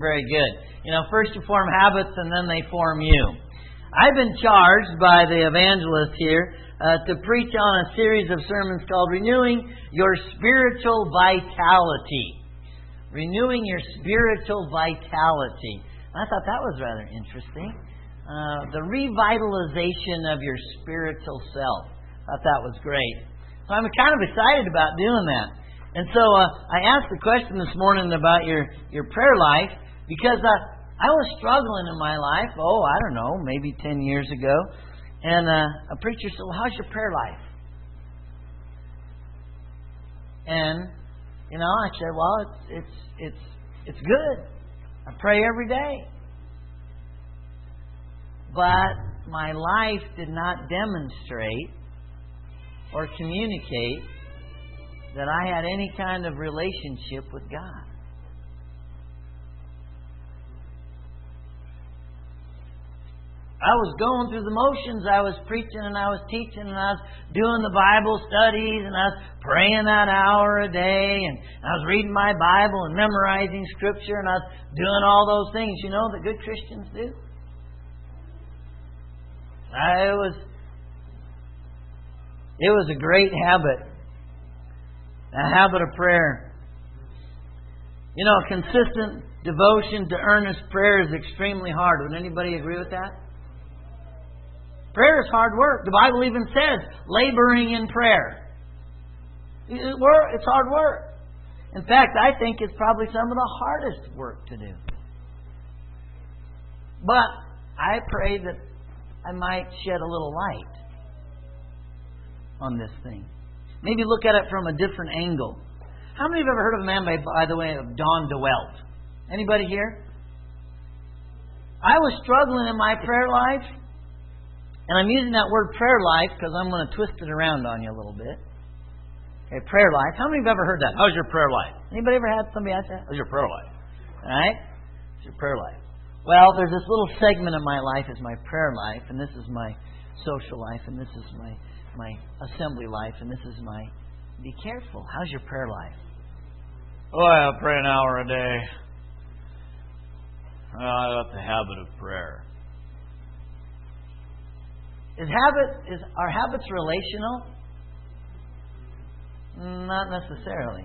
Very good. First you form habits and then they form you. I've been charged by the evangelist here to preach on a series of sermons called Renewing Your Spiritual Vitality. Renewing your spiritual vitality. I thought that was rather interesting. The revitalization of your spiritual self. I thought that was great. So I'm kind of excited about doing that. And so I asked the question this morning about your prayer life because I was struggling in my life, I don't know, maybe 10 years ago. And a preacher said, well, how's your prayer life? And, I said, well, it's good. I pray every day. But my life did not demonstrate or communicate that I had any kind of relationship with God. I was going through the motions. I was preaching and I was teaching and I was doing the Bible studies and I was praying that hour a day and I was reading my Bible and memorizing Scripture and I was doing all those things, that good Christians do. It was a great habit. A habit of prayer. Consistent devotion to earnest prayer is extremely hard. Would anybody agree with that? Prayer is hard work. The Bible even says laboring in prayer. It's hard work. In fact, I think it's probably some of the hardest work to do. But I pray that I might shed a little light on this thing. Maybe look at it from a different angle. How many have ever heard of a man by the way of Don DeWalt? Anybody here? I was struggling in my prayer life. And I'm using that word prayer life because I'm going to twist it around on you a little bit. Okay, prayer life. How many have ever heard that? How's your prayer life? Anybody ever had somebody ask that? How's your prayer life? All right? How's your prayer life? Well, there's this little segment of my life is my prayer life, and this is my social life, and this is my assembly life, and this is my... Be careful. How's your prayer life? I pray an hour a day. I got the habit of prayer. Are habits relational? Not necessarily.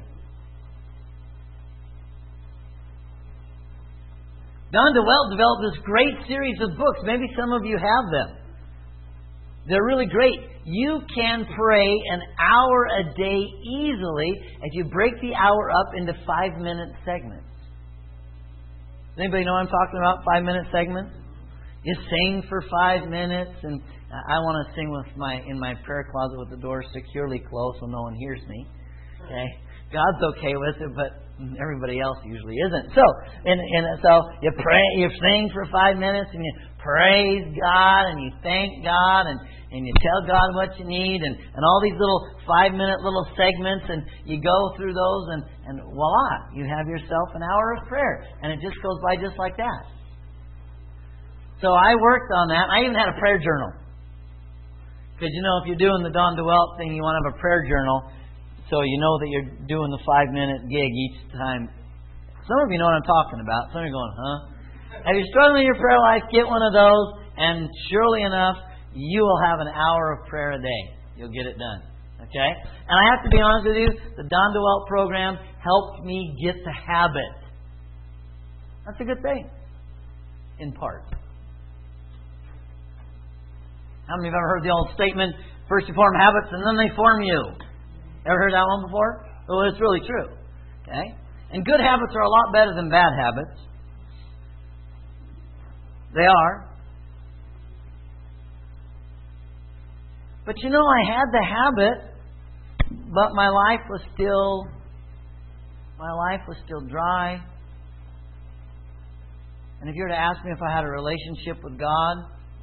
Don DeWalt developed this great series of books. Maybe some of you have them. They're really great. You can pray an hour a day easily if you break the hour up into 5-minute segments. Does anybody know what I'm talking about? 5-minute segments? You sing for 5 minutes, and I want to sing in my prayer closet with the door securely closed so no one hears me. Okay, God's okay with it, but everybody else usually isn't. So, so you pray, you sing for 5 minutes, and you praise God, and you thank God, and you tell God what you need, and all these little 5-minute little segments, and you go through those, and voila, you have yourself an hour of prayer, and it just goes by just like that. So I worked on that. I even had a prayer journal. Because, if you're doing the Don DeWalt thing, you want to have a prayer journal so you know that you're doing the 5-minute gig each time. Some of you know what I'm talking about. Some of you are going, huh? If you're struggling in your prayer life, get one of those, and surely enough, you will have an hour of prayer a day. You'll get it done. Okay? And I have to be honest with you, the Don DeWalt program helped me get the habit. That's a good thing. In part. How many have ever heard the old statement, first you form habits and then they form you? Ever heard that one before? Well, it's really true. Okay? And good habits are a lot better than bad habits. They are. But I had the habit, but my life was still dry. And if you were to ask me if I had a relationship with God,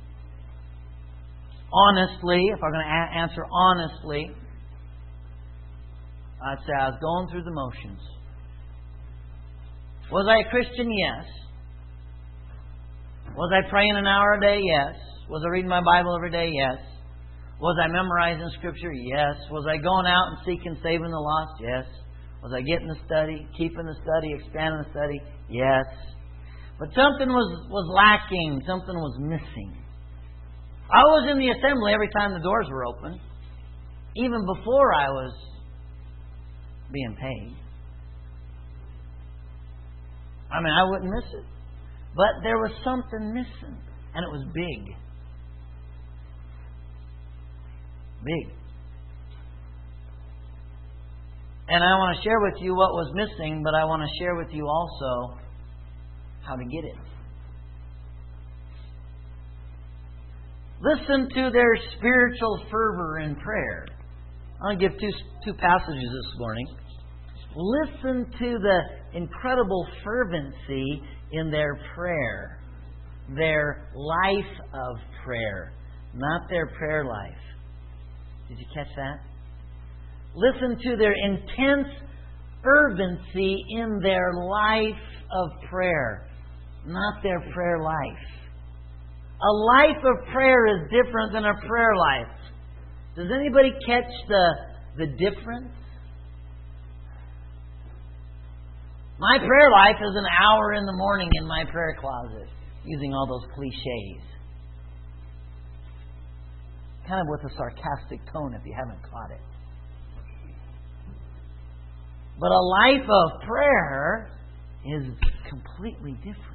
honestly, if I'm going to answer honestly, I'd say I was going through the motions. Was I a Christian? Yes. Was I praying an hour a day? Yes. Was I reading my Bible every day? Yes. Was I memorizing Scripture? Yes. Was I going out and seeking, saving the lost? Yes. Was I getting the study, keeping the study, expanding the study? Yes. But something was lacking. Something was missing. I was in the assembly every time the doors were open, even before I was being paid. I mean, I wouldn't miss it. But there was something missing, and it was big. Big. And I want to share with you what was missing, but I want to share with you also how to get it. Listen to their spiritual fervor in prayer. I'm going to give two passages this morning. Listen to the incredible fervency in their prayer. Their life of prayer, not their prayer life. Did you catch that? Listen to their intense fervency in their life of prayer, not their prayer life. A life of prayer is different than a prayer life. Does anybody catch the difference? My prayer life is an hour in the morning in my prayer closet, using all those cliches. Kind of with a sarcastic tone if you haven't caught it. But a life of prayer is completely different.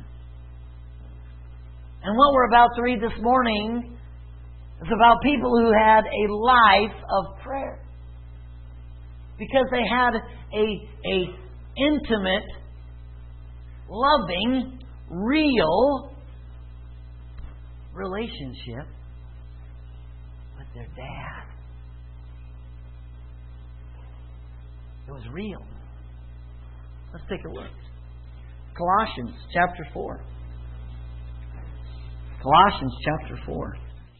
And what we're about to read this morning is about people who had a life of prayer. Because they had a intimate, loving, real relationship with their dad. It was real. Let's take a look. Colossians chapter 4. Colossians chapter 4.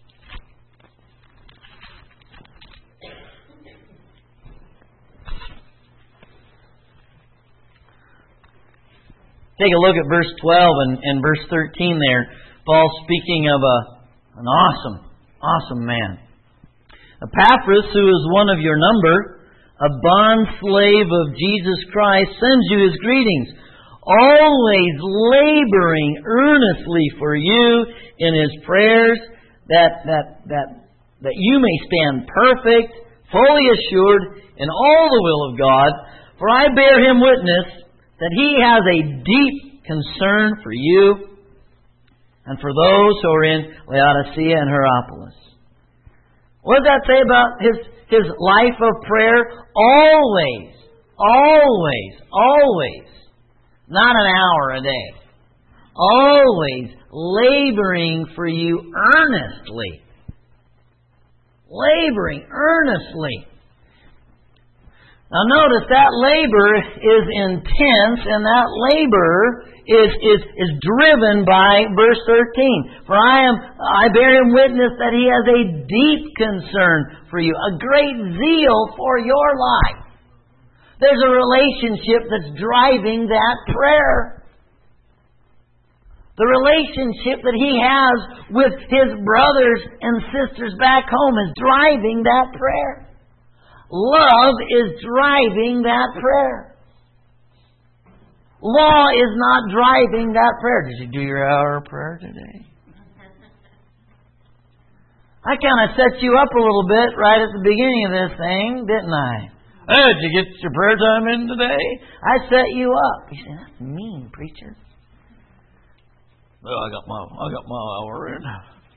Take a look at verse 12 and verse 13 there. Paul speaking of an awesome man. Epaphras, who is one of your number, a bond slave of Jesus Christ, sends you his greetings, always laboring earnestly for you in his prayers, that you may stand perfect, fully assured in all the will of God. For I bear him witness that he has a deep concern for you and for those who are in Laodicea and Hierapolis. What does that say about his life of prayer? Always, not an hour a day. Always laboring for you earnestly. Laboring earnestly. Now notice that labor is intense, and that labor is driven by verse 13. For I bear him witness that he has a deep concern for you, a great zeal for your life. There's a relationship that's driving that prayer. The relationship that he has with his brothers and sisters back home is driving that prayer. Love is driving that prayer. Law is not driving that prayer. Did you do your hour of prayer today? I kind of set you up a little bit right at the beginning of this thing, didn't I? Hey, did you get your prayer time in today? I set you up. You say, that's mean, preacher. Well, I got my hour in.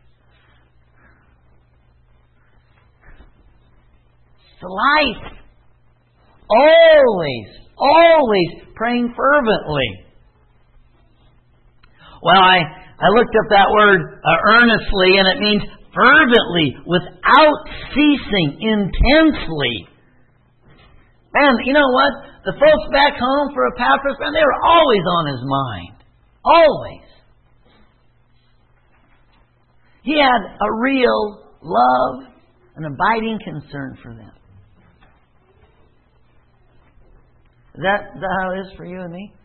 It's life. Always praying fervently. Well, I looked up that word earnestly, and it means fervently, without ceasing, intensely. And you know what? The folks back home for Epaphras, man, they were always on his mind. Always. He had a real love, an abiding concern for them. Is that how it is for you and me?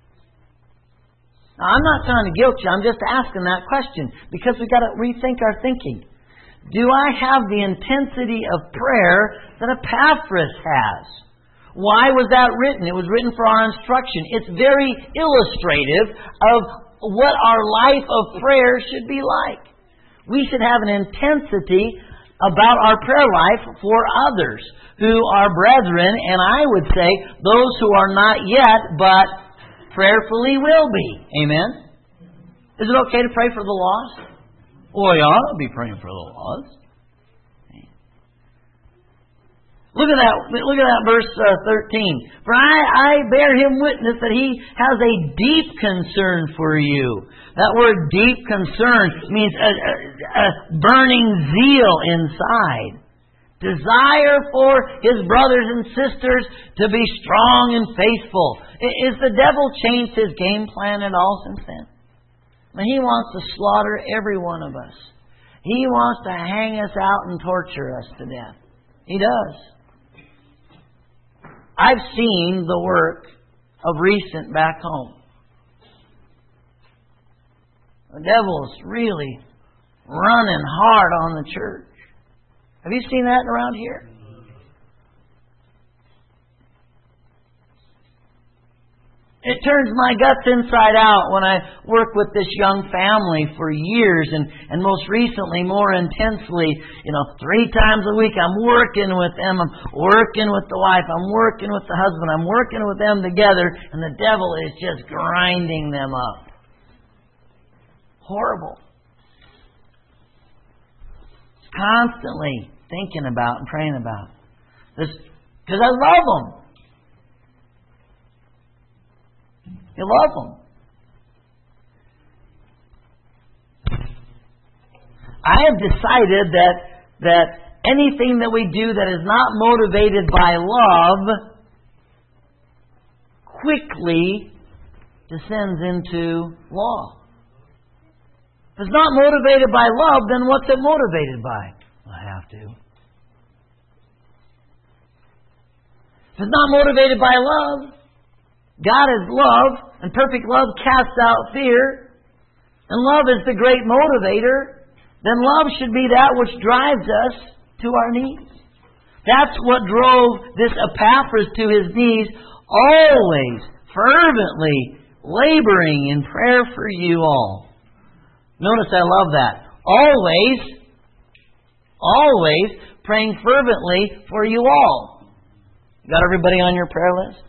Now, I'm not trying to guilt you. I'm just asking that question because we've got to rethink our thinking. Do I have the intensity of prayer that Epaphras has? Why was that written? It was written for our instruction. It's very illustrative of what our life of prayer should be like. We should have an intensity about our prayer life for others who are brethren, and I would say those who are not yet, but prayerfully will be. Amen? Is it okay to pray for the lost? Well, you ought to be praying for the lost. Look at that verse 13. For I bear him witness that he has a deep concern for you. That word deep concern means a burning zeal inside. Desire for his brothers and sisters to be strong and faithful. Is the devil changed his game plan at all since then? I mean, he wants to slaughter every one of us. He wants to hang us out and torture us to death. He does. I've seen the work of recent back home. The devil's really running hard on the church. Have you seen that around here? It turns my guts inside out when I work with this young family for years and most recently, more intensely, 3 times a week I'm working with them, I'm working with the wife, I'm working with the husband, I'm working with them together, and the devil is just grinding them up. Horrible. Constantly thinking about and praying about this because I love them. You love them. I have decided that anything that we do that is not motivated by love quickly descends into law. If it's not motivated by love, then what's it motivated by? I have to. If it's not motivated by love, God is love, and perfect love casts out fear, and love is the great motivator, then love should be that which drives us to our knees. That's what drove this Epaphras to his knees, always, fervently, laboring in prayer for you all. Notice I love that. Always praying fervently for you all. You got everybody on your prayer list?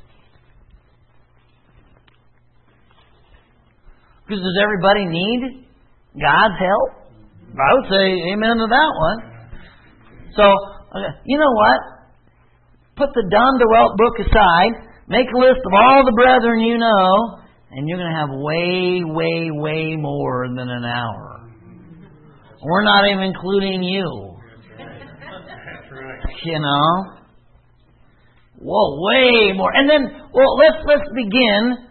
Because does everybody need God's help? I would say amen to that one. So, you know what? Put the Don DeWalt book aside, make a list of all the brethren you know, and you're going to have way more than an hour. We're not even including you. Whoa, way more. And then, let's begin.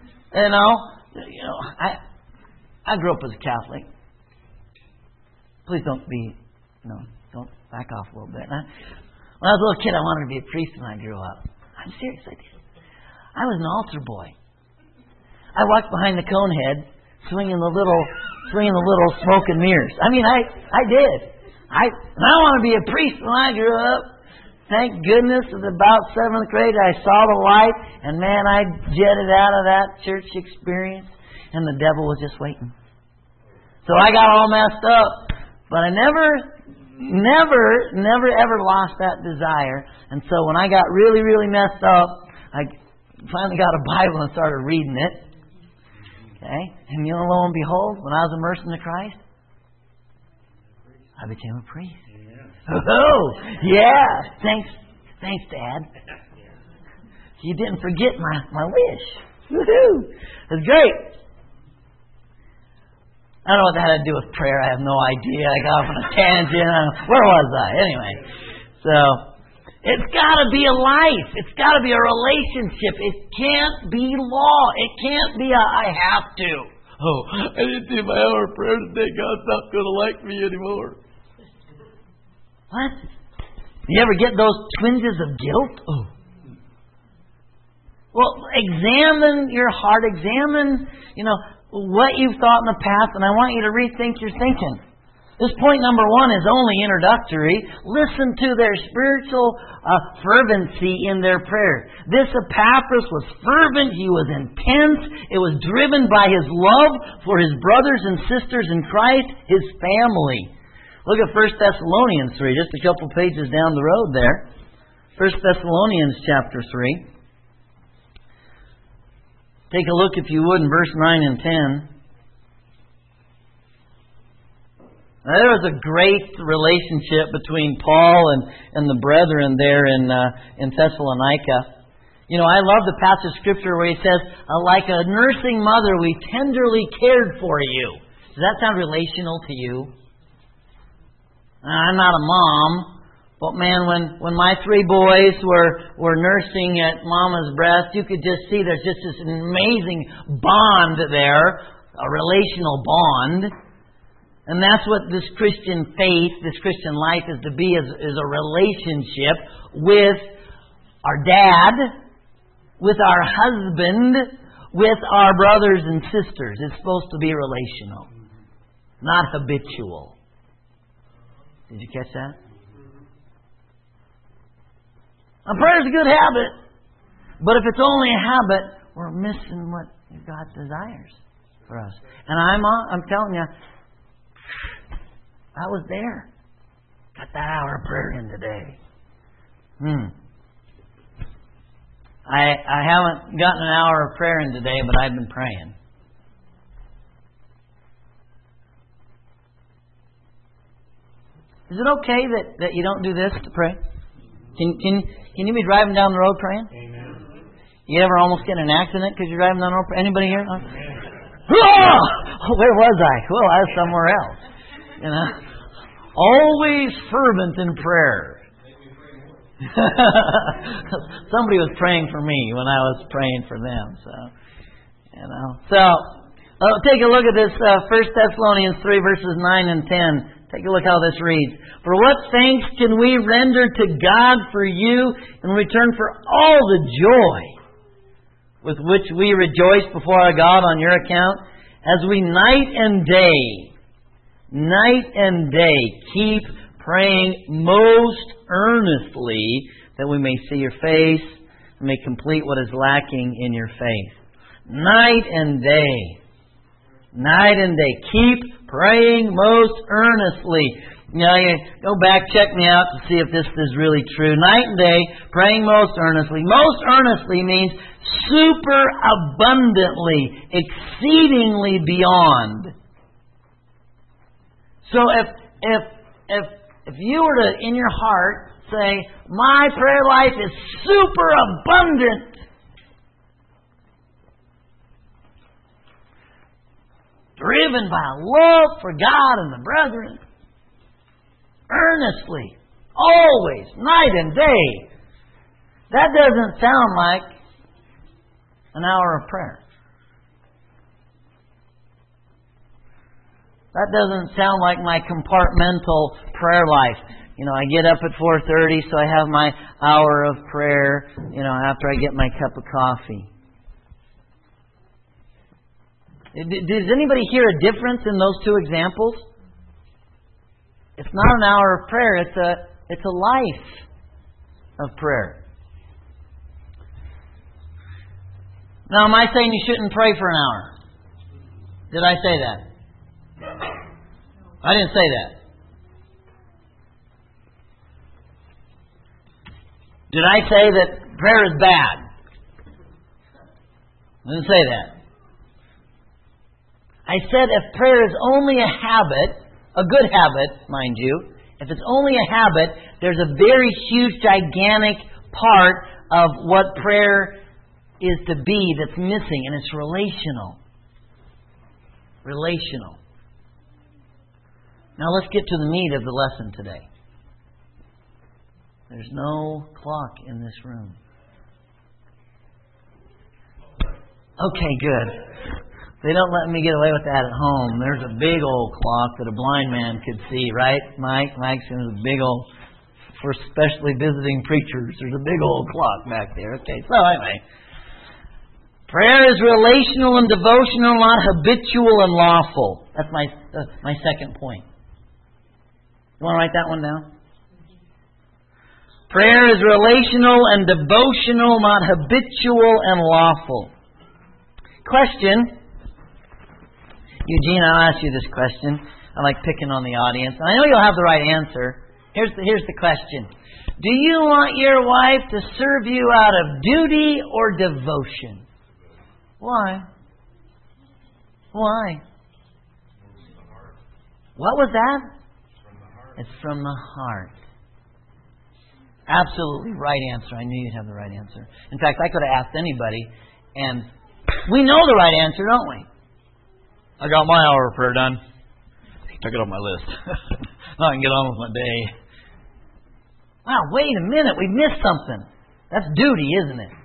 I grew up as a Catholic. Please don't don't back off a little bit. When I was a little kid, I wanted to be a priest when I grew up. I'm serious. I was an altar boy. I walked behind the cone head, swinging the little smoke and mirrors. I mean, I did. I want to be a priest when I grew up. Thank goodness, at about 7th grade, I saw the light, and man, I jetted out of that church experience, and the devil was just waiting. So I got all messed up, but I never ever lost that desire. And so when I got really messed up, I finally got a Bible and started reading it. Okay, and lo and behold, when I was immersed into Christ, I became a priest. Oh, yeah. Thanks, Dad. You didn't forget my wish. Woohoo! It's great. I don't know what that had to do with prayer. I have no idea. I got off on a tangent. Where was I? Anyway. So, it's got to be a life. It's got to be a relationship. It can't be law. It can't be I have to. Oh, I didn't do my hour of prayer today. God's not going to like me anymore. What? You ever get those twinges of guilt? Oh. Well, examine your heart. Examine, what you've thought in the past, and I want you to rethink your thinking. This point number 1 is only introductory. Listen to their spiritual fervency in their prayer. This Epaphras was fervent. He was intense. It was driven by his love for his brothers and sisters in Christ, his family. Look at 1 Thessalonians 3, just a couple pages down the road there. 1 Thessalonians chapter 3. Take a look, if you would, in verse 9 and 10. Now, there was a great relationship between Paul and the brethren there in Thessalonica. You know, I love the passage of Scripture where he says, like a nursing mother, we tenderly cared for you. Does that sound relational to you? I'm not a mom, but man, when my 3 boys were nursing at Mama's breast, you could just see there's just this amazing bond there, a relational bond. And that's what this Christian faith, this Christian life is to be, is a relationship with our dad, with our husband, with our brothers and sisters. It's supposed to be relational, not habitual. Did you catch that? A prayer is a good habit, but if it's only a habit, we're missing what God desires for us. And I'm telling you, I was there. Got that hour of prayer in today. I haven't gotten an hour of prayer in today, but I've been praying. Is it okay that you don't do this to pray? Can you be driving down the road praying? Amen. You ever almost get in an accident because you're driving down the road? Anybody here? Oh, where was I? Well, I was somewhere else. You know, always fervent in prayer. Somebody was praying for me when I was praying for them. So take a look at this 1 Thessalonians 3 verses 9 and 10. Take a look how this reads. For what thanks can we render to God for you in return for all the joy with which we rejoice before our God on your account, as we night and day keep praying most earnestly that we may see your face and may complete what is lacking in your faith. Night and day. Keep praying most earnestly. You know, you go back, check me out to see if this is really true. Night and day, praying most earnestly. Most earnestly means super abundantly, exceedingly beyond. So if you were to, in your heart, say, my prayer life is super abundant, driven by a love for God and the brethren, earnestly, always, night and day, that doesn't sound like an hour of prayer. That doesn't sound like my compartmental prayer life. You know, I get up at 4:30, so I have my hour of prayer, you know, after I get my cup of coffee. Does anybody hear a difference in those two examples? It's not an hour of prayer, it's a life of prayer. Now, am I saying you shouldn't pray for an hour? Did I say that? I didn't say that. Did I say that prayer is bad? I didn't say that. I said if prayer is only a habit, a good habit, mind you, if it's only a habit, there's a very huge, gigantic part of what prayer is to be that's missing, and it's relational. Relational. Now let's get to the meat of the lesson today. There's no clock in this room. Okay, good. They don't let me get away with that at home. There's a big old clock that a blind man could see, right, Mike? Mike's in a big old, for especially visiting preachers, there's a big old clock back there. Okay, so anyway. Prayer is relational and devotional, not habitual and lawful. That's my second point. You want to write that one down? Prayer is relational and devotional, not habitual and lawful. Question. Eugene, I'll ask you this question. I like picking on the audience. I know you'll have the right answer. Here's the question. Do you want your wife to serve you out of duty or devotion? Why? Why? What was that? It's from the heart. Absolutely right answer. I knew you'd have the right answer. In fact, I could have asked anybody, and we know the right answer, don't we? I got my hour of prayer done. Took it off my list. Now I can get on with my day. Wow, wait a minute. We missed something. That's duty, isn't it?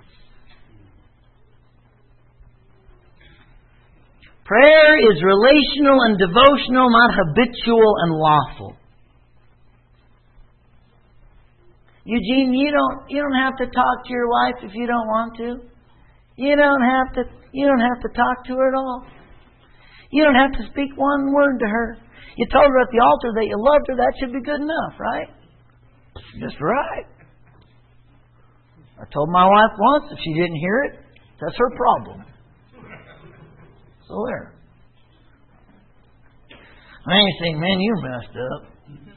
Prayer is relational and devotional, not habitual and lawful. Eugene, you don't have to talk to your wife if you don't want to. You don't have to talk to her at all. You don't have to speak one word to her. You told her at the altar that you loved her. That should be good enough, right? Just right. I told my wife once, if she didn't hear it, that's her problem. So there. I ain't saying, man, you messed up.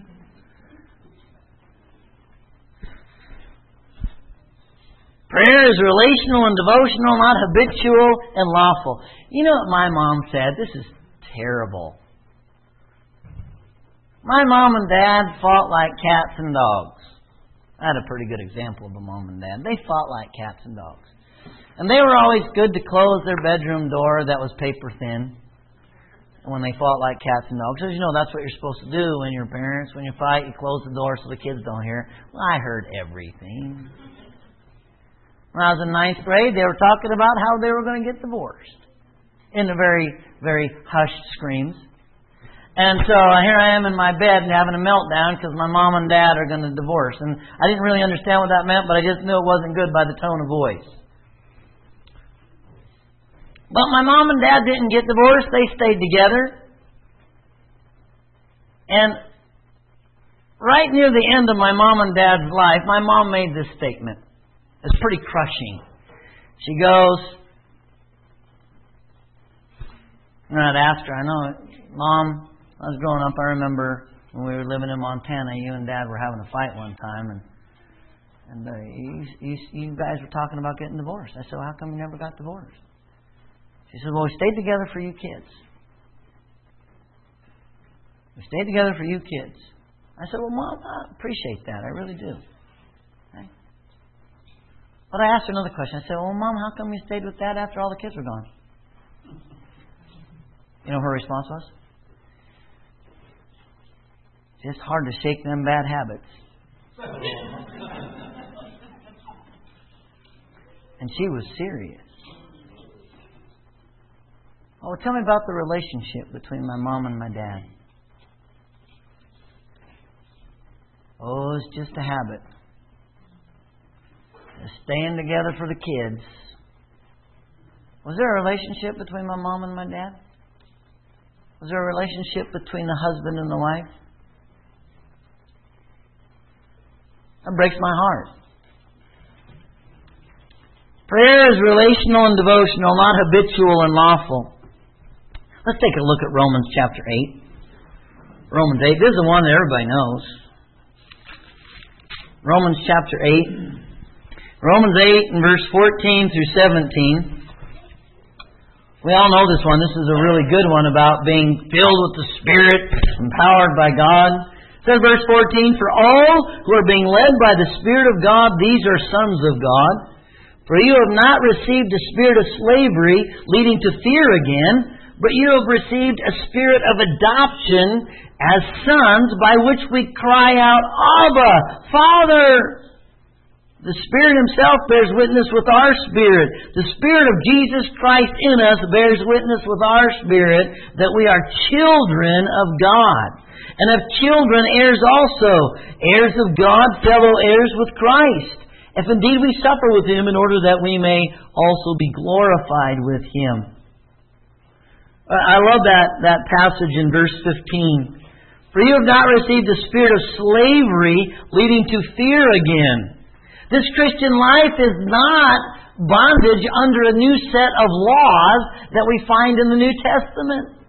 Prayer is relational and devotional, not habitual and lawful. You know what my mom said? This is terrible. My mom and dad fought like cats and dogs. I had a pretty good example of a mom and dad. They fought like cats and dogs. And they were always good to close their bedroom door that was paper thin. And when they fought like cats and dogs. Because you know that's what you're supposed to do when you're parents. When you fight, you close the door so the kids don't hear. Well, I heard everything. When I was in 9th grade, they were talking about how they were going to get divorced. In the very, very hushed screams. And so here I am in my bed and having a meltdown because my mom and dad are going to divorce. And I didn't really understand what that meant, but I just knew it wasn't good by the tone of voice. But my mom and dad didn't get divorced. They stayed together. And right near the end of my mom and dad's life, my mom made this statement. It's pretty crushing. She goes, and I'd asked her, I know, Mom, I was growing up, I remember when we were living in Montana, you and Dad were having a fight one time, and you guys were talking about getting divorced. I said, well, how come you never got divorced? She said, well, we stayed together for you kids. We stayed together for you kids. I said, well, Mom, I appreciate that. I really do. Okay? But I asked her another question. I said, well, Mom, how come you stayed with Dad after all the kids were gone? You know what her response was? It's just hard to shake them bad habits. And she was serious. Oh, tell me about the relationship between my mom and my dad. Oh, it's just a habit. Just staying together for the kids. Was there a relationship between my mom and my dad? Was there a relationship between the husband and the wife? That breaks my heart. Prayer is relational and devotional, not habitual and lawful. Let's take a look at Romans chapter 8. Romans 8. This is the one that everybody knows. Romans chapter 8. Romans 8 and verse 14 through 17. We all know this one. This is a really good one about being filled with the Spirit, empowered by God. It says verse 14, for all who are being led by the Spirit of God, these are sons of God. For you have not received a spirit of slavery, leading to fear again, but you have received a spirit of adoption as sons, by which we cry out, Abba, Father. The Spirit Himself bears witness with our spirit. The Spirit of Jesus Christ in us bears witness with our spirit that we are children of God. And of children, heirs also. Heirs of God, fellow heirs with Christ. If indeed we suffer with Him in order that we may also be glorified with Him. I love that passage in verse 15. For you have not received the spirit of slavery leading to fear again. This Christian life is not bondage under a new set of laws that we find in the New Testament.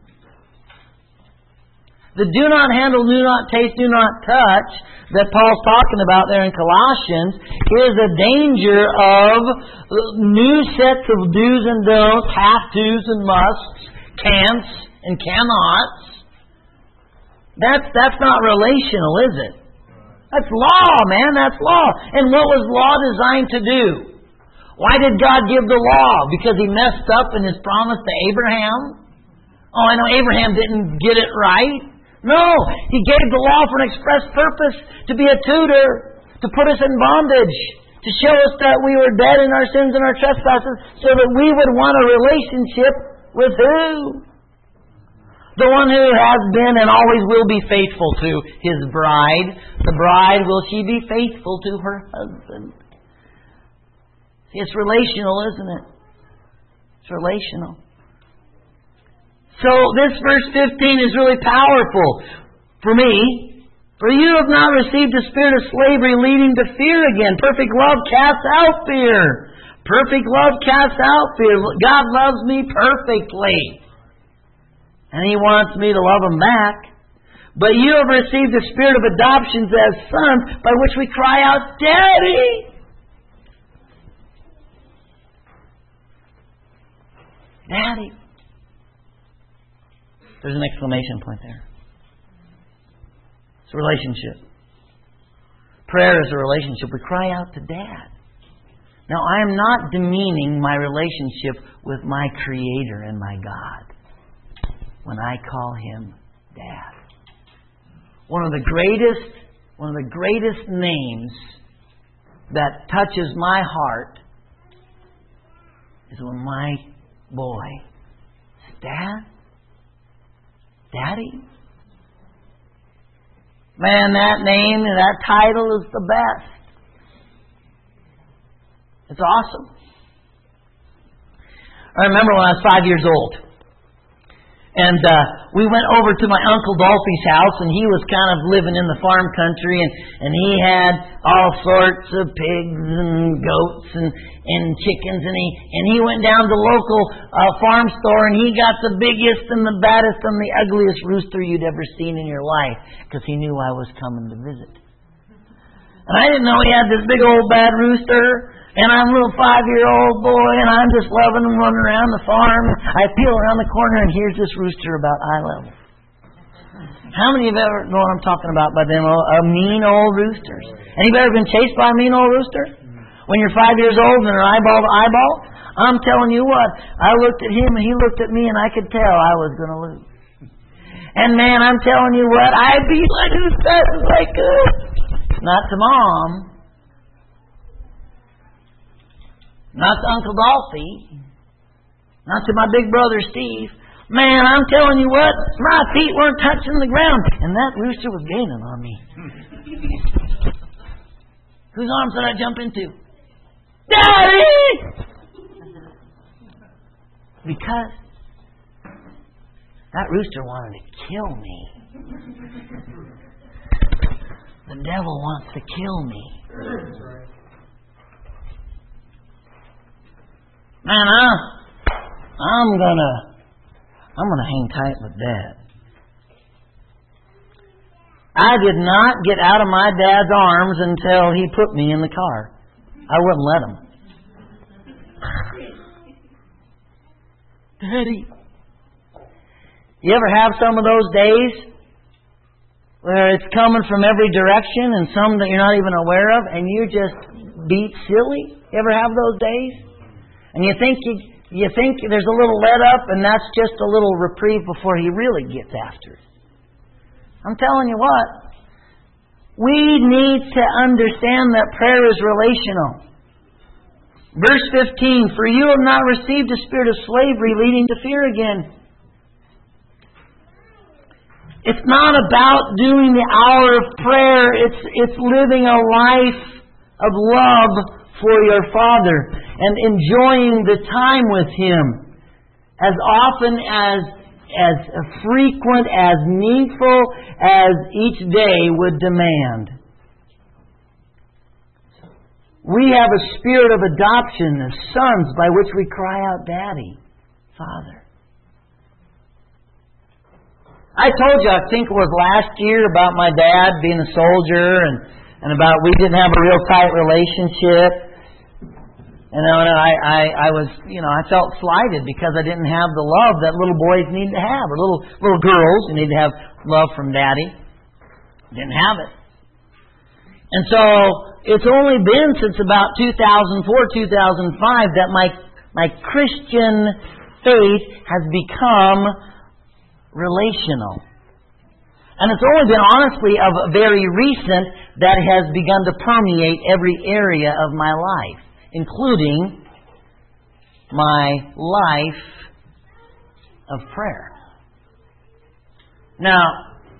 The do not handle, do not taste, do not touch that Paul's talking about there in Colossians is a danger of new sets of do's and don'ts, half-do's and musts, can'ts and cannots. That's not relational, is it? That's law, man. That's law. And what was law designed to do? Why did God give the law? Because He messed up in His promise to Abraham? Oh, I know Abraham didn't get it right. No, He gave the law for an express purpose, to be a tutor, to put us in bondage, to show us that we were dead in our sins and our trespasses, so that we would want a relationship with who? The one who has been and always will be faithful to His bride. The bride, will she be faithful to her husband? It's relational, isn't it? It's relational. So this verse 15 is really powerful for me. For you have not received the spirit of slavery leading to fear again. Perfect love casts out fear. Perfect love casts out fear. God loves me perfectly. And He wants me to love Him back. But you have received the spirit of adoptions as sons, by which we cry out, Daddy! Daddy. There's an exclamation point there. It's a relationship. Prayer is a relationship. We cry out to Dad. Now, I am not demeaning my relationship with my Creator and my God when I call Him Dad. One of the greatest names that touches my heart is when my boy says, Dad? Daddy? Man, that name and that title is the best. It's awesome. I remember when I was 5 years old. And we went over to my Uncle Dolphy's house, and he was kind of living in the farm country, and he had all sorts of pigs and goats and chickens, and he went down to the local farm store, and he got the biggest and the baddest and the ugliest rooster you'd ever seen in your life, because he knew I was coming to visit. And I didn't know he had this big old bad rooster. And I'm a little 5-year-old boy, and I'm just loving and running around the farm. I peel around the corner, and here's this rooster about eye level. How many of you ever know what I'm talking about by them mean old roosters? Anybody ever been chased by a mean old rooster? When you're 5 years old and they're eyeball to eyeball? I'm telling you what, I looked at him, and he looked at me, and I could tell I was going to lose. And man, I'm telling you what, I beat like as fast as I could. Not to Mom. Not to Uncle Dolphy. Not to my big brother Steve. Man, I'm telling you what, my feet weren't touching the ground. And that rooster was gaining on me. Whose arms did I jump into? Daddy! Because that rooster wanted to kill me. The devil wants to kill me. Man, I'm gonna hang tight with Dad. I did not get out of my dad's arms until he put me in the car. I wouldn't let him. Daddy. You ever have some of those days where it's coming from every direction and some that you're not even aware of and you just beat silly? You ever have those days? And you think there's a little let up, and that's just a little reprieve before he really gets after it. I'm telling you what, we need to understand that prayer is relational. Verse 15, for you have not received a spirit of slavery leading to fear again. It's not about doing the hour of prayer. It's living a life of love for your Father and enjoying the time with Him as often as as frequent, as needful as each day would demand. We have a spirit of adoption as sons by which we cry out, Daddy, Father. I told you, I think it was last year, about my dad being a soldier and about we didn't have a real tight relationship. And I felt slighted because I didn't have the love that little boys need to have, or little girls who need to have love from Daddy. Didn't have it. And so it's only been since about 2004, 2005 that my Christian faith has become relational. And it's only been, honestly, of very recent that has begun to permeate every area of my life, including my life of prayer. Now,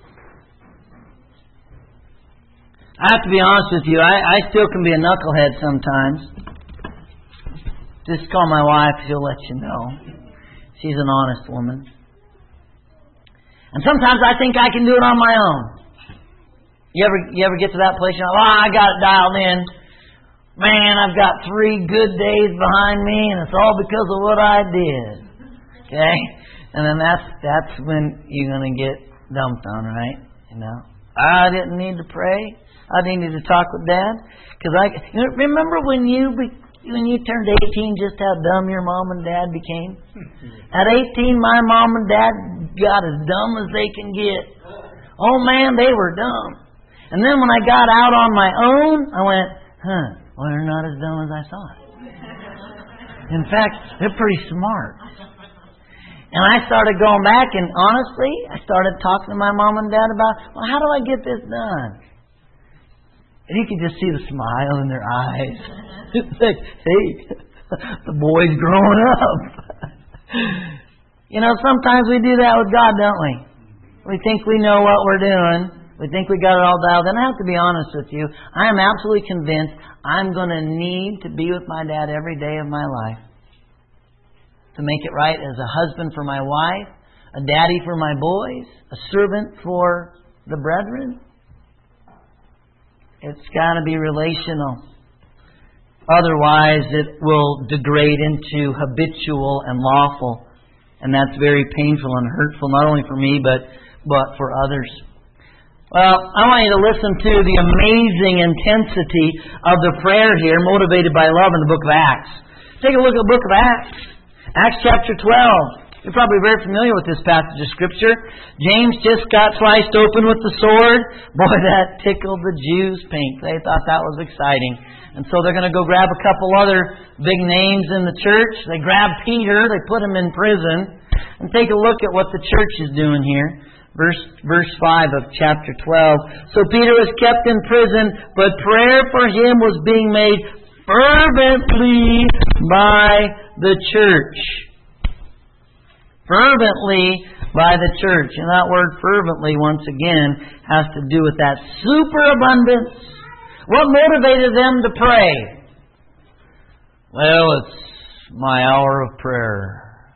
I have to be honest with you, I still can be a knucklehead sometimes. Just call my wife, she'll let you know. She's an honest woman. And sometimes I think I can do it on my own. You ever get to that place? You're like, I got it dialed in. Man, I've got 3 good days behind me, and it's all because of what I did. Okay? And then that's when you're going to get dumped on, right? You know, I didn't need to pray. I needed to talk with Dad. Because remember when you turned 18, just how dumb your mom and dad became? At 18, my mom and dad got as dumb as they can get. Oh man, they were dumb. And then when I got out on my own, I went, well, they're not as dumb as I thought. In fact, they're pretty smart. And I started going back, and honestly, I started talking to my mom and dad about, well, how do I get this done? And you could just see the smile in their eyes. It's like, hey, the boy's growing up. Sometimes we do that with God, don't we? We think we know what we're doing. We think we got it all dialed in. I have to be honest with you. I am absolutely convinced I'm going to need to be with my dad every day of my life. To make it right as a husband for my wife, a daddy for my boys, a servant for the brethren. It's got to be relational. Otherwise, it will degrade into habitual and lawful. And that's very painful and hurtful, not only for me, but for others. Well, I want you to listen to the amazing intensity of the prayer here, motivated by love, in the book of Acts. Take a look at the book of Acts. Acts chapter 12. You're probably very familiar with this passage of Scripture. James just got sliced open with the sword. Boy, that tickled the Jews pink. They thought that was exciting. And so they're going to go grab a couple other big names in the church. They grab Peter. They put him in prison. And take a look at what the church is doing here. Verse 5 of chapter 12. So Peter was kept in prison, but prayer for him was being made fervently by the church. Fervently by the church. And that word fervently, once again, has to do with that superabundance. What motivated them to pray? Well, it's my hour of prayer.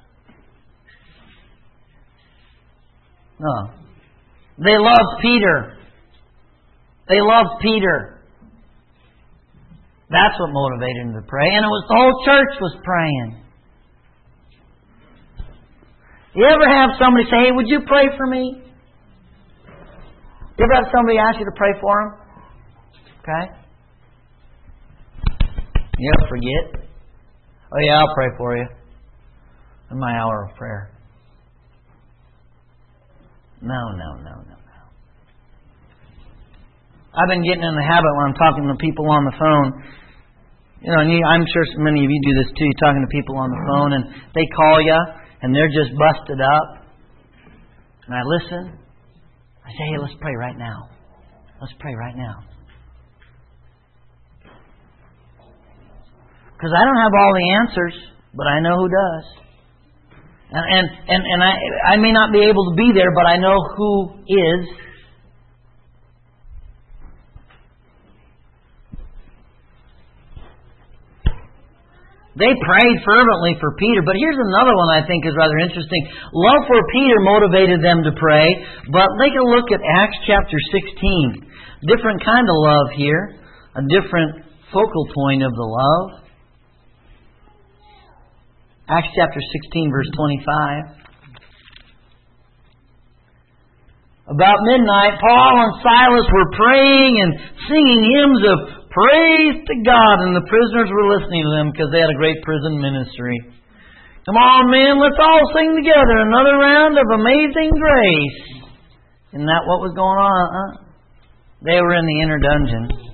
No. They loved Peter. They loved Peter. That's what motivated them to pray. And it was the whole church was praying. You ever have somebody say, hey, would you pray for me? You ever have somebody ask you to pray for them? Okay? You ever forget? Oh yeah, I'll pray for you. In my hour of prayer. No. I've been getting in the habit when I'm talking to people on the phone. I'm sure many of you do this too. You're talking to people on the phone and they call you. And they're just busted up. And I listen. I say, hey, let's pray right now. Let's pray right now. Because I don't have all the answers, but I know who does. And I may not be able to be there, but I know who is. They prayed fervently for Peter. But here's another one I think is rather interesting. Love for Peter motivated them to pray. But take a look at Acts chapter 16. Different kind of love here. A different focal point of the love. Acts chapter 16, verse 25. About midnight, Paul and Silas were praying and singing hymns of praise to God, and the prisoners were listening to them because they had a great prison ministry. Come on, men, let's all sing together another round of Amazing Grace. Isn't that what was going on? They were in the inner dungeon.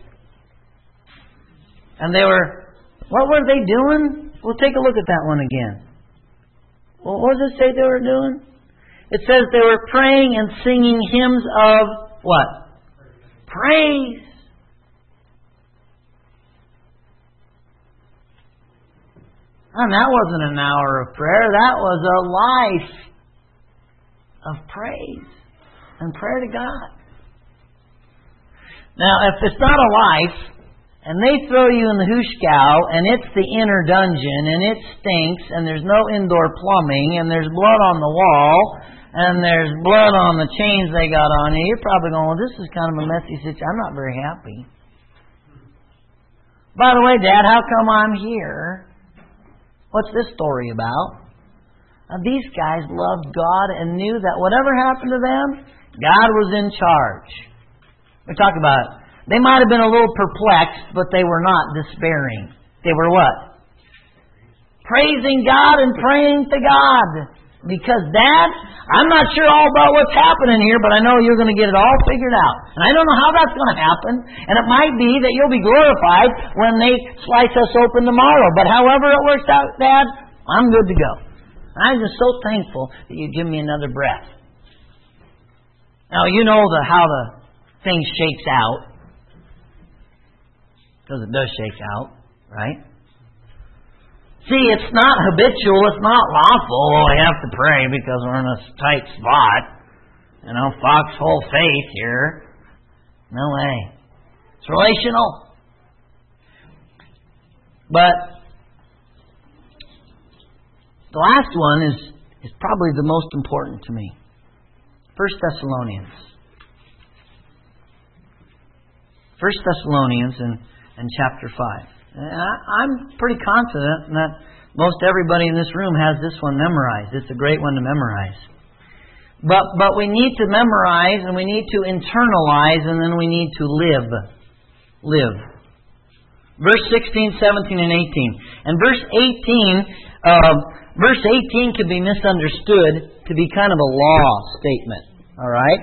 And what were they doing? Well, take a look at that one again. Well, what does it say they were doing? It says they were praying and singing hymns of what? Praise. And that wasn't an hour of prayer. That was a life of praise and prayer to God. Now, if it's not a life, and they throw you in the hooshkow, and it's the inner dungeon, and it stinks, and there's no indoor plumbing, and there's blood on the wall, and there's blood on the chains they got on you, you're probably going, well, this is kind of a messy situation. I'm not very happy. By the way, Dad, how come I'm here? What's this story about? Now, these guys loved God and knew that whatever happened to them, God was in charge. We talk about it. They might have been a little perplexed, but they were not despairing. They were what? Praising God and praying to God. Because, Dad, I'm not sure all about what's happening here, but I know you're going to get it all figured out. And I don't know how that's going to happen. And it might be that you'll be glorified when they slice us open tomorrow. But however it works out, Dad, I'm good to go. I'm just so thankful that you give me another breath. Now, you know how the thing shakes out. Because it does shake out, right? See, it's not habitual, it's not lawful. Oh, I have to pray because we're in a tight spot. You know, foxhole faith here. No way. It's relational. But the last one is probably the most important to me. 1 Thessalonians. 1 Thessalonians in chapter 5. And I'm pretty confident that most everybody in this room has this one memorized. It's a great one to memorize. But we need to memorize, and we need to internalize, and then we need to live. Live. Verse 16, 17, and 18. And verse 18 can be misunderstood to be kind of a law statement. All right?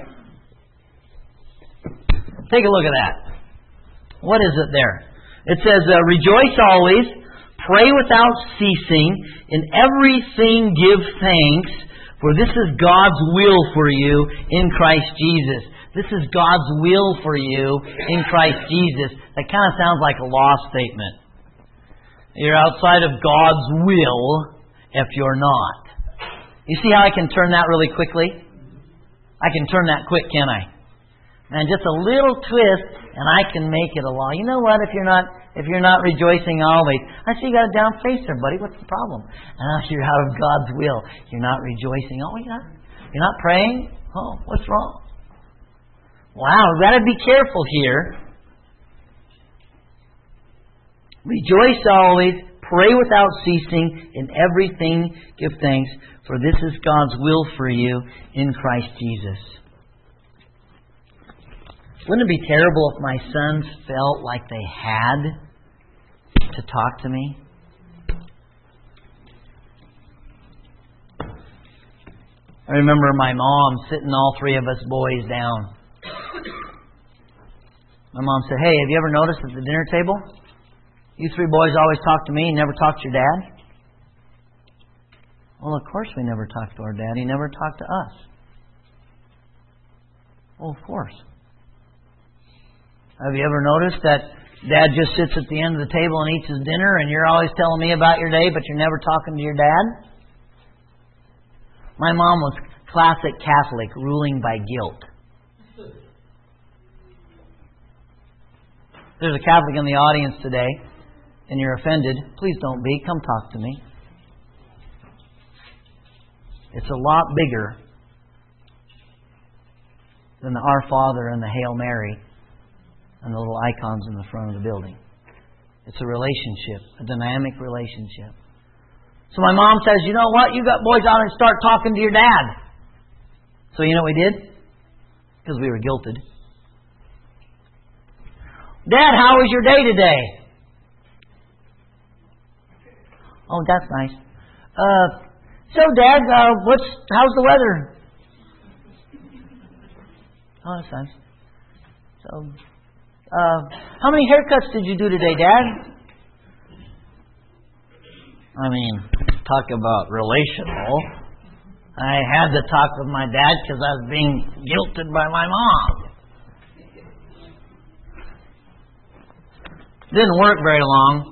Take a look at that. What is it there? It says, rejoice always, pray without ceasing, in everything give thanks, for this is God's will for you in Christ Jesus. This is God's will for you in Christ Jesus. That kind of sounds like a law statement. You're outside of God's will if you're not. You see how I can turn that really quickly? I can turn that quick, can't I? And just a little twist, and I can make it a law. You know what? If you're not rejoicing always, I see you got a down face there, buddy. What's the problem? You're out of God's will. You're not rejoicing. Oh, you're not praying. Oh, what's wrong? Wow, we've got to be careful here. Rejoice always, pray without ceasing, in everything give thanks, for this is God's will for you in Christ Jesus. Wouldn't it be terrible if my sons felt like they had to talk to me? I remember my mom sitting all three of us boys down. My mom said, hey, have you ever noticed at the dinner table, you three boys always talk to me and never talk to your dad? Well, of course we never talked to our dad. He never talked to us. Well, of course. Have you ever noticed that Dad just sits at the end of the table and eats his dinner and you're always telling me about your day, but you're never talking to your dad? My mom was classic Catholic, ruling by guilt. There's a Catholic in the audience today. and you're offended, please don't be. Come talk to me. It's a lot bigger than the Our Father and the Hail Mary and the little icons in the front of the building. It's a relationship, a dynamic relationship. So my mom says, you know what? You got boys out and start talking to your dad. So you know what we did? Because we were guilted. Dad, how was your day today? Oh, that's nice. So Dad, how's the weather? Oh, that's nice. So, how many haircuts did you do today, Dad? I mean, talk about relational. I had to talk with my dad because I was being guilted by my mom. Didn't work very long.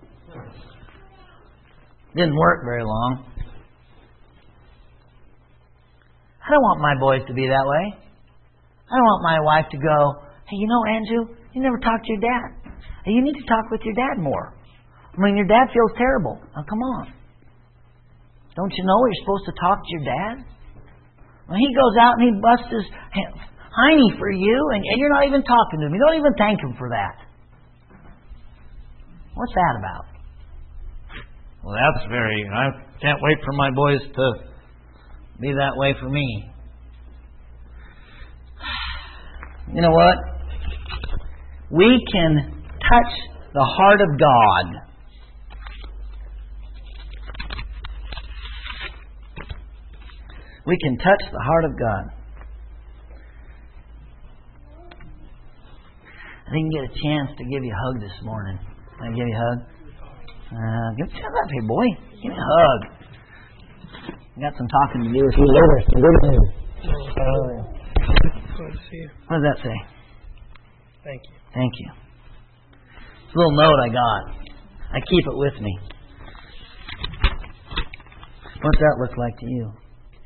I don't want my boys to be that way. I don't want my wife to go, hey, you know, Andrew, you never talk to your dad. Hey, you need to talk with your dad more. I mean, your dad feels terrible. Now, come on. Don't you know you're supposed to talk to your dad? When he goes out and he busts his hiney for you, and you're not even talking to him. You don't even thank him for that. What's that about? Well, that's I can't wait for my boys to be that way for me. You know what? We can touch the heart of God. We can touch the heart of God. I didn't get a chance to give you a hug this morning. Can I give you a hug? Give me that, hey boy. Give me a hug. I got some talking to do with you later. Good to see you. What does that say? Thank you. Thank you. It's a little note I got. I keep it with me. What's that look like to you?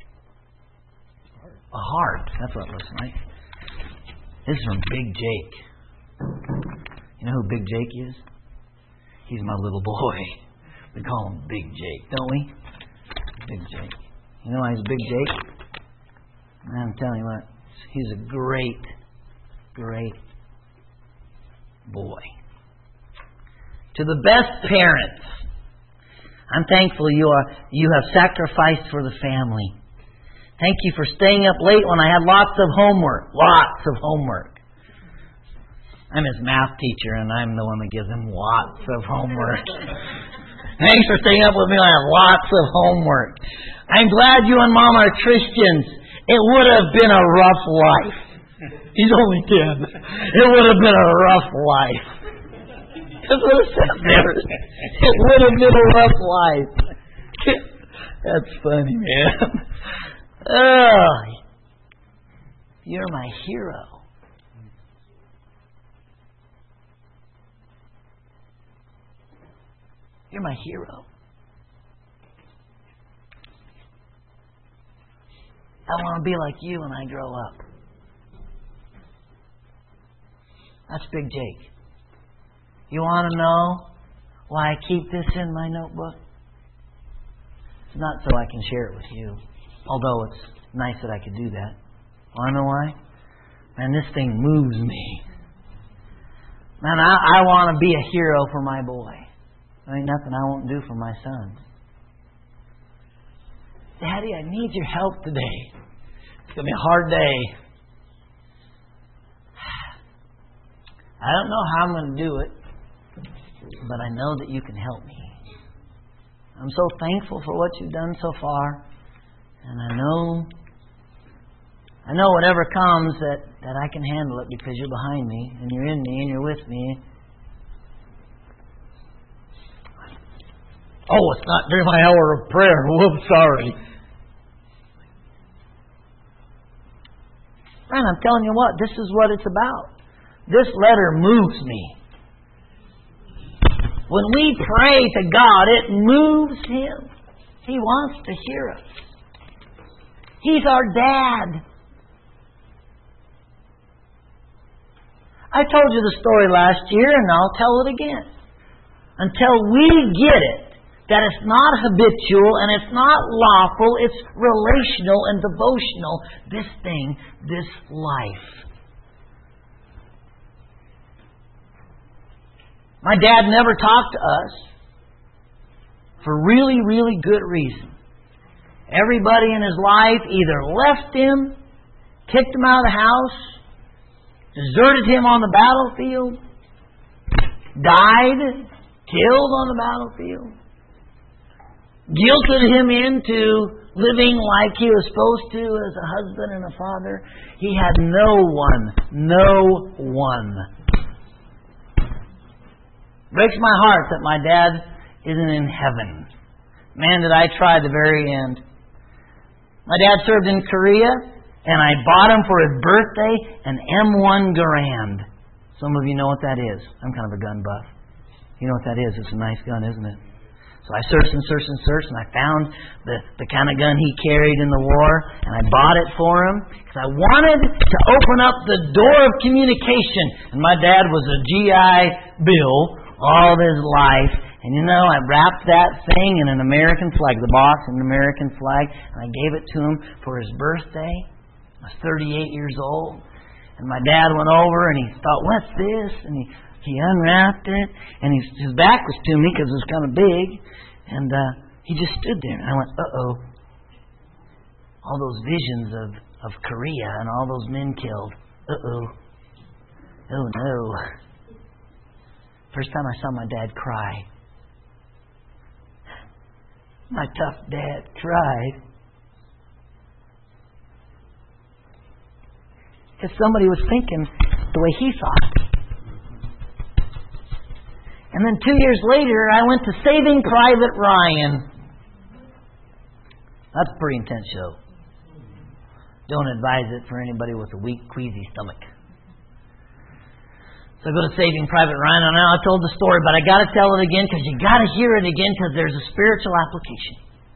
A heart. That's what it looks like. This is from Big Jake. You know who Big Jake is? He's my little boy. We call him Big Jake, don't we? Big Jake. You know why he's Big Jake? I'm telling you what. He's a great, great boy. To the best parents, I'm thankful you have sacrificed for the family. Thank you for staying up late when I had lots of homework. Lots of homework. I'm his math teacher, and I'm the one that gives him lots of homework. Thanks for staying up with me when I have lots of homework. I'm glad you and Mom are Christians. It would have been a rough life. He's only 10. It would have been a rough life. That's what it said there. It would have been a rough life. That's funny, man. Oh, you're my hero. You're my hero. I want to be like you when I grow up. That's Big Jake. You want to know why I keep this in my notebook? It's not so I can share it with you. Although it's nice that I could do that. Want to know why? Man, this thing moves me. Man, I want to be a hero for my boy. There ain't nothing I won't do for my sons. Daddy, I need your help today. It's going to be a hard day. I don't know how I'm going to do it, but I know that you can help me. I'm so thankful for what you've done so far. And I know whatever comes that I can handle it because you're behind me and you're in me and you're with me. Oh, it's not during my hour of prayer. Whoops, sorry. Man, I'm telling you what, this is what it's about. This letter moves me. When we pray to God, it moves Him. He wants to hear us. He's our dad. I told you the story last year, and I'll tell it again. until we get it, that it's not habitual and it's not lawful, it's relational and devotional, this thing, this life. My dad never talked to us for really, really good reason. Everybody in his life either left him, kicked him out of the house, deserted him on the battlefield, died, killed on the battlefield, guilted him into living like he was supposed to as a husband and a father. He had no one. Breaks my heart that my dad isn't in heaven. Man, did I try the very end. My dad served in Korea, and I bought him for his birthday an M1 Garand. Some of you know what that is. I'm kind of a gun buff. You know what that is. It's a nice gun, isn't it? So I searched, and I found the kind of gun he carried in the war, and I bought it for him because I wanted to open up the door of communication. And my dad was a GI Bill all his life. And you know, I wrapped that thing in an American flag, the box in an American flag, and I gave it to him for his birthday. I was 38 years old. And my dad went over and he thought, what's this? And he unwrapped it, and his back was to me because it was kind of big. And he just stood there. And I went, uh-oh. All those visions of Korea and all those men killed. Uh-oh. Oh, no. First time I saw my dad cry. My tough dad cried. Because somebody was thinking the way he thought. And then 2 years later, I went to Saving Private Ryan. That's a pretty intense show. Don't advise it for anybody with a weak, queasy stomach. So I go to Saving Private Ryan, and I told the story, but I got to tell it again because you got to hear it again because there's a spiritual application.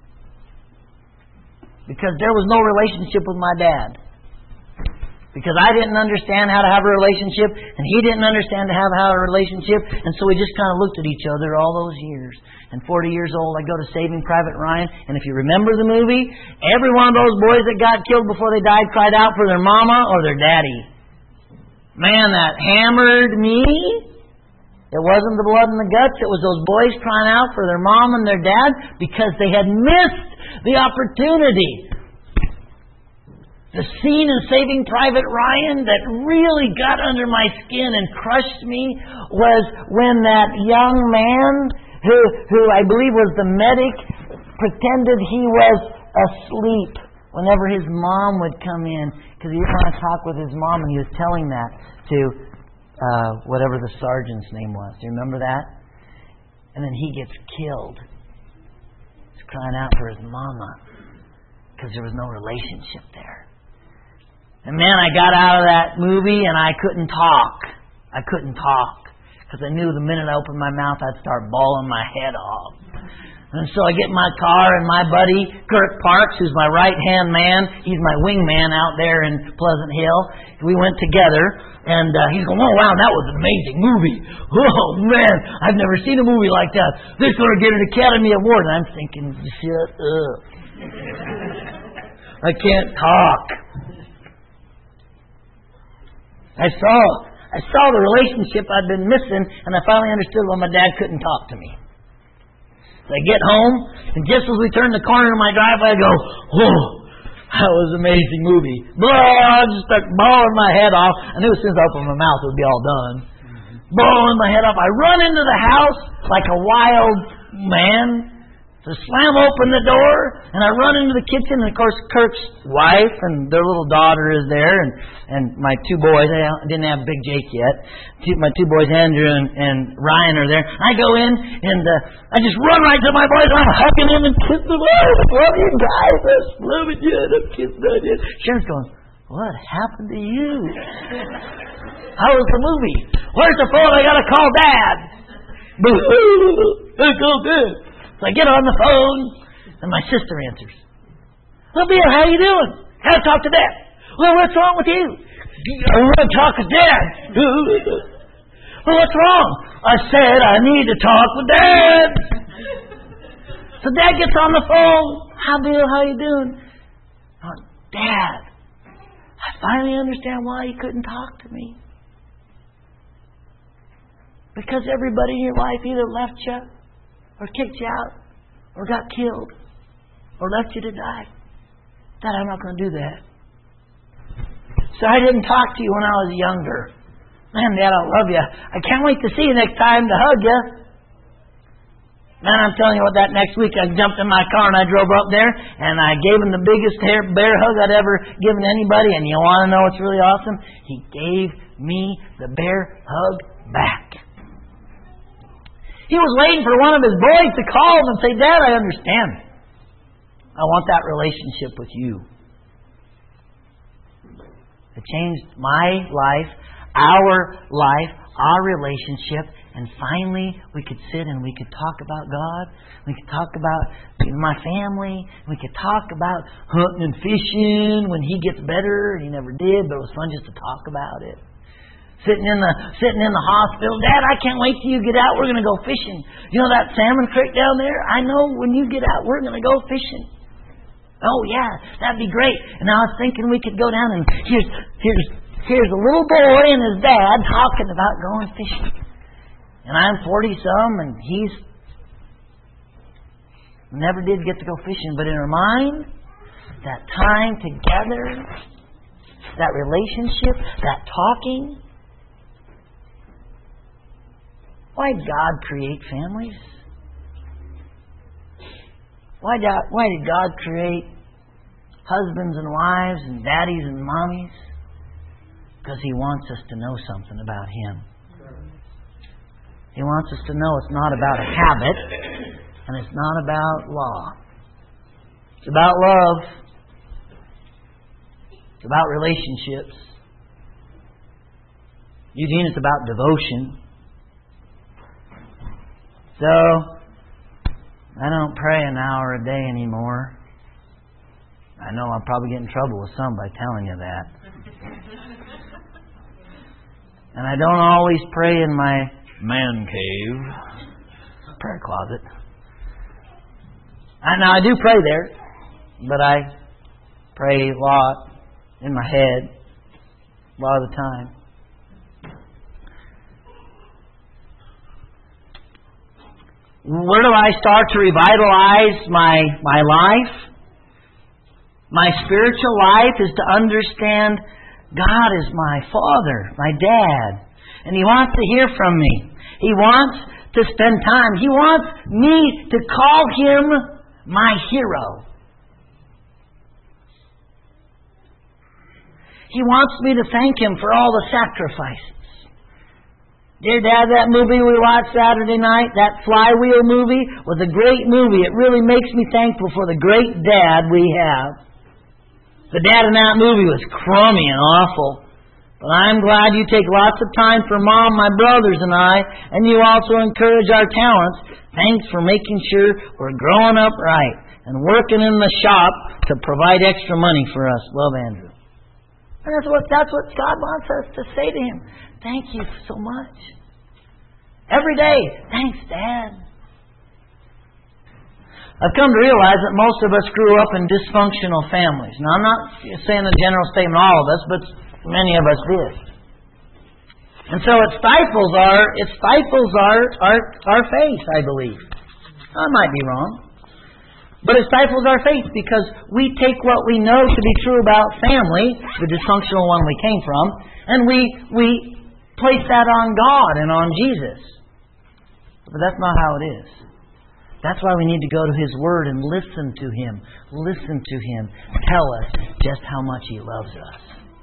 Because there was no relationship with my dad. Because I didn't understand how to have a relationship, and he didn't understand how to have a relationship, and so we just kind of looked at each other all those years. And 40 years old, I go to Saving Private Ryan, and if you remember the movie, every one of those boys that got killed before they died cried out for their mama or their daddy. Man, that hammered me. It wasn't the blood and the guts. It was those boys crying out for their mom and their dad because they had missed the opportunity. The scene in Saving Private Ryan that really got under my skin and crushed me was when that young man, who I believe was the medic, pretended he was asleep whenever his mom would come in, because he didn't want to talk with his mom, and he was telling that to whatever the sergeant's name was. Do you remember that? And then he gets killed. He's crying out for his mama because there was no relationship there. And man, I got out of that movie and I couldn't talk. Because I knew the minute I opened my mouth, I'd start bawling my head off. And so I get in my car, and my buddy, Kirk Parks, who's my right-hand man, he's my wingman out there in Pleasant Hill. We went together, and he's going, oh, wow, that was an amazing movie. Oh, man, I've never seen a movie like that. This is going to get an Academy Award. And I'm thinking, shut up. I can't talk. I saw the relationship I'd been missing, and I finally understood why my dad couldn't talk to me. So I get home, and just as we turn the corner of my driveway, I go, oh, that was an amazing movie. Blah, I just start bawling my head off. I knew as soon as I opened my mouth, it would be all done. Bawling my head off. I run into the house like a wild man to slam open the door, and I run into the kitchen, and of course Kirk's wife and their little daughter is there, and my two boys. I didn't have Big Jake yet. My two boys, Andrew and Ryan, are there. I go in, and I just run right to my boys, and I'm hugging them and kissing them. Oh, I love you guys. I love you. I'm kissing you. Sharon's going, what happened to you? How was the movie? Where's the phone? I got to call Dad. It's all good. So I get on the phone, and my sister answers. Well, Bill, how you doing? Gotta talk to Dad. Well, what's wrong with you? I want to talk to Dad. Well, what's wrong? I said I need to talk with Dad. So Dad gets on the phone. Hi, Bill. How you doing? Oh, Dad, I finally understand why you couldn't talk to me. Because everybody in your life either left you, or kicked you out, or got killed, or left you to die. Dad, I'm not going to do that. So I didn't talk to you when I was younger. Man, Dad, I love you. I can't wait to see you next time to hug you. Man, I'm telling you what, that next week I jumped in my car and I drove up there and I gave him the biggest bear hug I'd ever given anybody. And you want to know what's really awesome? He gave me the bear hug back. He was waiting for one of his boys to call him and say, Dad, I understand. I want that relationship with you. It changed my life, our relationship, and finally we could sit and we could talk about God. We could talk about my family. We could talk about hunting and fishing when he gets better. He never did, but it was fun just to talk about it. Sitting in the hospital, Dad, I can't wait till you get out. We're going to go fishing. You know that salmon creek down there? I know when you get out, we're going to go fishing. Oh yeah, that'd be great. And I was thinking we could go down and here's a little boy and his dad talking about going fishing. And I'm 40-some and he's never did get to go fishing. But in her mind, that time together, that relationship, that talking. Why did God create families? Why did God create husbands and wives and daddies and mommies? Because He wants us to know something about Him. He wants us to know it's not about a habit and it's not about law. It's about love. It's about relationships. Eugene, it's about devotion. So, I don't pray an hour a day anymore. I know I'll probably get in trouble with some by telling you that. And I don't always pray in my man cave, prayer closet. Now I do pray there, but I pray a lot in my head a lot of the time. Where do I start to revitalize my life? My spiritual life is to understand God is my Father, my Dad. And He wants to hear from me. He wants to spend time. He wants me to call Him my hero. He wants me to thank Him for all the sacrifices. Dear Dad, that movie we watched Saturday night, that Flywheel movie, was a great movie. It really makes me thankful for the great dad we have. The dad in that movie was crummy and awful. But I'm glad you take lots of time for Mom, my brothers, and I, and you also encourage our talents. Thanks for making sure we're growing up right and working in the shop to provide extra money for us. Love, Andrew. And that's what God wants us to say to Him. Thank you so much. Every day, thanks, Dad. I've come to realize that most of us grew up in dysfunctional families. Now, I'm not saying a general statement, all of us, but many of us did. And so it stifles our faith, I believe. I might be wrong. But it stifles our faith because we take what we know to be true about family, the dysfunctional one we came from, and we place that on God and on Jesus. But that's not how it is. That's why we need to go to His Word and listen to Him. Listen to Him tell us just how much He loves us.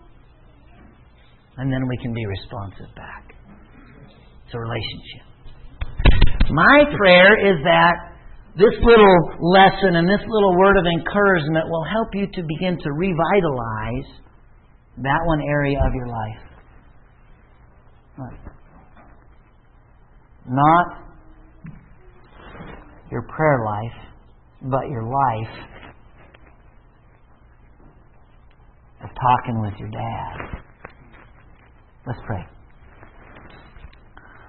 And then we can be responsive back. It's a relationship. My prayer is that this little lesson and this little word of encouragement will help you to begin to revitalize that one area of your life. Not your prayer life, but your life of talking with your dad. Let's pray.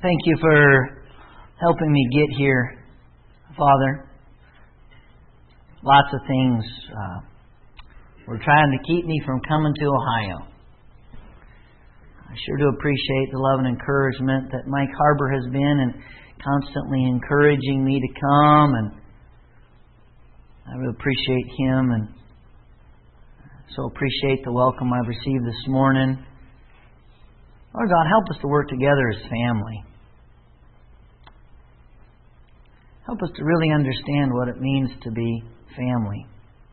Thank you for helping me get here, Father. Lots of things were trying to keep me from coming to Ohio. I sure do appreciate the love and encouragement that Mike Harbor has been and constantly encouraging me to come, and I really appreciate him and so appreciate the welcome I've received this morning. Lord God, help us to work together as family. Help us to really understand what it means to be family.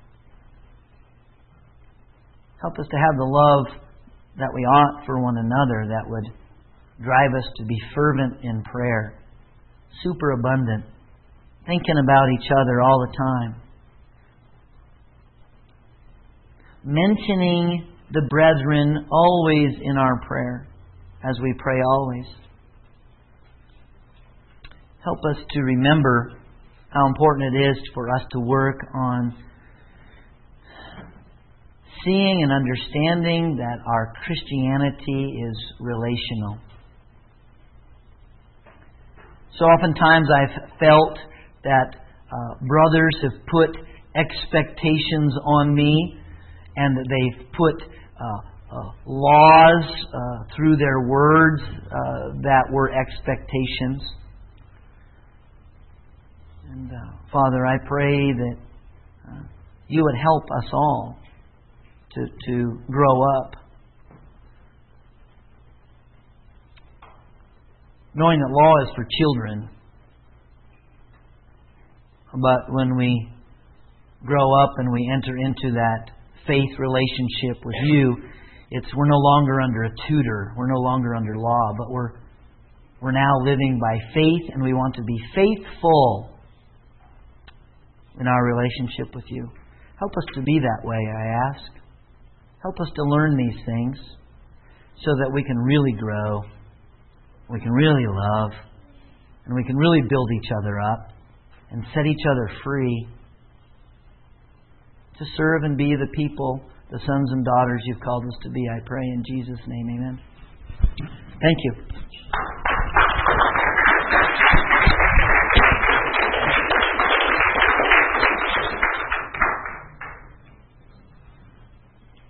Help us to have the love that we ought for one another that would drive us to be fervent in prayer, super abundant, thinking about each other all the time, mentioning the brethren always in our prayer as we pray always. Help us to remember how important it is for us to work on seeing and understanding that our Christianity is relational. So oftentimes I've felt that brothers have put expectations on me, and that they've put laws through their words that were expectations. And Father, I pray that You would help us all to grow up, knowing that law is for children. But when we grow up and we enter into that faith relationship with You, we're no longer under a tutor. We're no longer under law, but we're now living by faith, and we want to be faithful in our relationship with You. Help us to be that way, I ask. Help us to learn these things so that we can really grow, we can really love, and we can really build each other up and set each other free to serve and be the people, the sons and daughters You've called us to be. I pray in Jesus' name, amen. Thank you.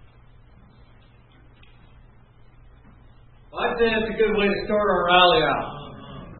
I'd say that's a good way to start our rally out.